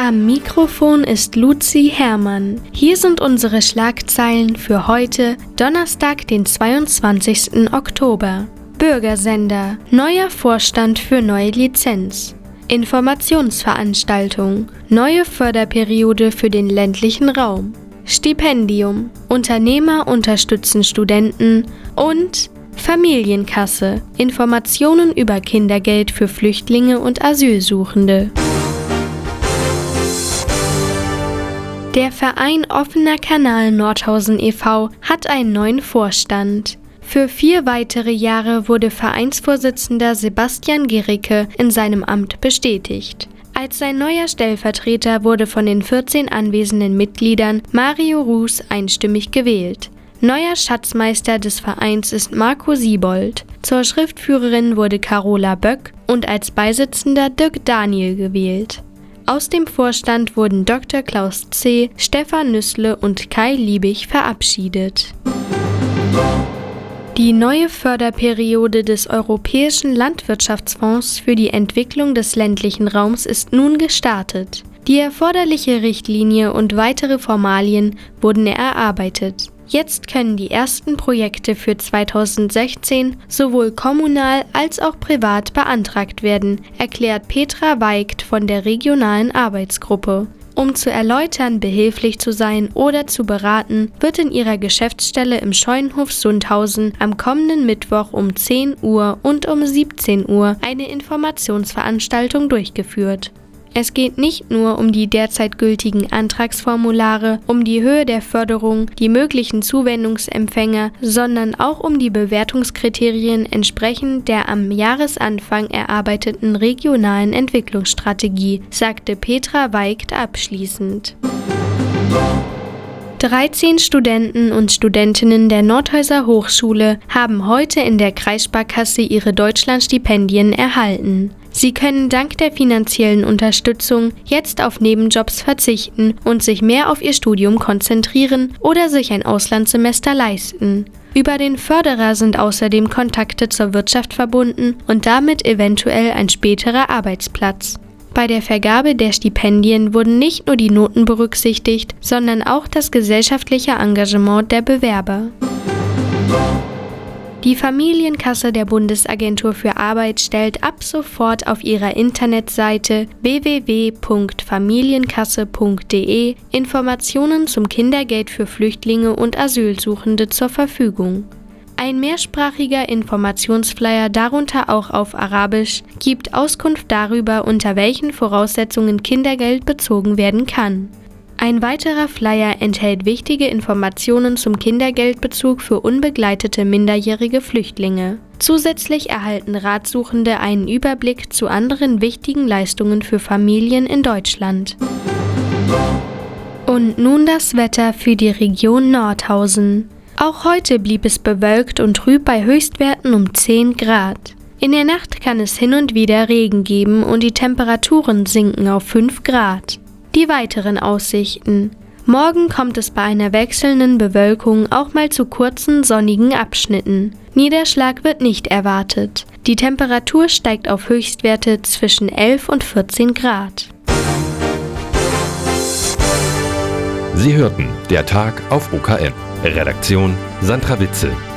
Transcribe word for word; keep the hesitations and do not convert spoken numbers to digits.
Am Mikrofon ist Luzi Herrmann. Hier sind unsere Schlagzeilen für heute, Donnerstag, den zweiundzwanzigsten Oktober. Bürgersender. Neuer Vorstand für neue Lizenz. Informationsveranstaltung. Neue Förderperiode für den ländlichen Raum. Stipendium. Unternehmer unterstützen Studenten und Familienkasse. Informationen über Kindergeld für Flüchtlinge und Asylsuchende. Der Verein Offener Kanal Nordhausen e V hat einen neuen Vorstand. Für vier weitere Jahre wurde Vereinsvorsitzender Sebastian Gericke in seinem Amt bestätigt. Als sein neuer Stellvertreter wurde von den vierzehn anwesenden Mitgliedern Mario Ruß einstimmig gewählt. Neuer Schatzmeister des Vereins ist Marco Siebold. Zur Schriftführerin wurde Carola Böck und als Beisitzender Dirk Daniel gewählt. Aus dem Vorstand wurden Doktor Klaus C., Stefan Nüssle und Kai Liebig verabschiedet. Die neue Förderperiode des Europäischen Landwirtschaftsfonds für die Entwicklung des ländlichen Raums ist nun gestartet. Die erforderliche Richtlinie und weitere Formalien wurden erarbeitet. Jetzt können die ersten Projekte für zweitausendsechzehn sowohl kommunal als auch privat beantragt werden, erklärt Petra Weigt von der regionalen Arbeitsgruppe. Um zu erläutern, behilflich zu sein oder zu beraten, wird in ihrer Geschäftsstelle im Scheunenhof Sundhausen am kommenden Mittwoch um zehn Uhr und um siebzehn Uhr eine Informationsveranstaltung durchgeführt. Es geht nicht nur um die derzeit gültigen Antragsformulare, um die Höhe der Förderung, die möglichen Zuwendungsempfänger, sondern auch um die Bewertungskriterien entsprechend der am Jahresanfang erarbeiteten regionalen Entwicklungsstrategie, sagte Petra Weigt abschließend. dreizehn Studenten und Studentinnen der Nordhäuser Hochschule haben heute in der Kreissparkasse ihre Deutschlandstipendien erhalten. Sie können dank der finanziellen Unterstützung jetzt auf Nebenjobs verzichten und sich mehr auf ihr Studium konzentrieren oder sich ein Auslandssemester leisten. Über den Förderer sind außerdem Kontakte zur Wirtschaft verbunden und damit eventuell ein späterer Arbeitsplatz. Bei der Vergabe der Stipendien wurden nicht nur die Noten berücksichtigt, sondern auch das gesellschaftliche Engagement der Bewerber. Die Familienkasse der Bundesagentur für Arbeit stellt ab sofort auf ihrer Internetseite w w w punkt familienkasse punkt d e Informationen zum Kindergeld für Flüchtlinge und Asylsuchende zur Verfügung. Ein mehrsprachiger Informationsflyer, darunter auch auf Arabisch, gibt Auskunft darüber, unter welchen Voraussetzungen Kindergeld bezogen werden kann. Ein weiterer Flyer enthält wichtige Informationen zum Kindergeldbezug für unbegleitete minderjährige Flüchtlinge. Zusätzlich erhalten Ratsuchende einen Überblick zu anderen wichtigen Leistungen für Familien in Deutschland. Und nun das Wetter für die Region Nordhausen. Auch heute blieb es bewölkt und trüb bei Höchstwerten um zehn Grad. In der Nacht kann es hin und wieder Regen geben und die Temperaturen sinken auf fünf Grad. Die weiteren Aussichten. Morgen kommt es bei einer wechselnden Bewölkung auch mal zu kurzen sonnigen Abschnitten. Niederschlag wird nicht erwartet. Die Temperatur steigt auf Höchstwerte zwischen elf und vierzehn Grad. Sie hörten der Tag auf O K M. Redaktion Sandra Witzel.